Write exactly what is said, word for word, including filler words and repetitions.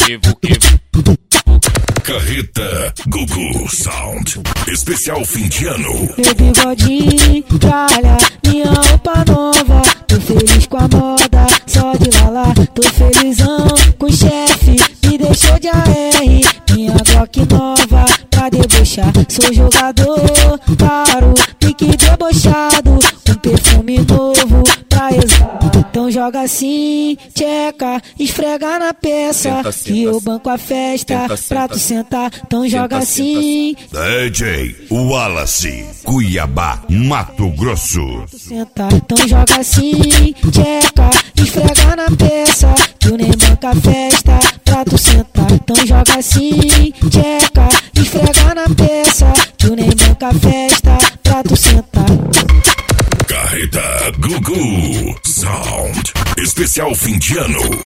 que, que. Carreta Gugu Sound. Especial fim de ano. Meu bigodinho, tralha, minha roupa nova. Tô feliz com a moda, só de lala. Tô felizão com o chefe, me deixou de A R. Minha Glock nova pra debochar. Sou jogador, caro, pique debochado. Um perfume novo pra exalar. Então joga assim, tcheca, esfrega na peça. Senta, que senta, eu banco a festa senta, pra tu sentar. Então joga assim, D J Wallace, Cuiabá, Mato Grosso. sentar. Então joga assim, tcheca, esfrega na peça. Que eu nem banca a festa pra tu sentar. Então joga assim, tcheca, esfrega na peça. Que eu nem banca a festa pra tu sentar. Carreta Gugu Sound. Especial fim de ano.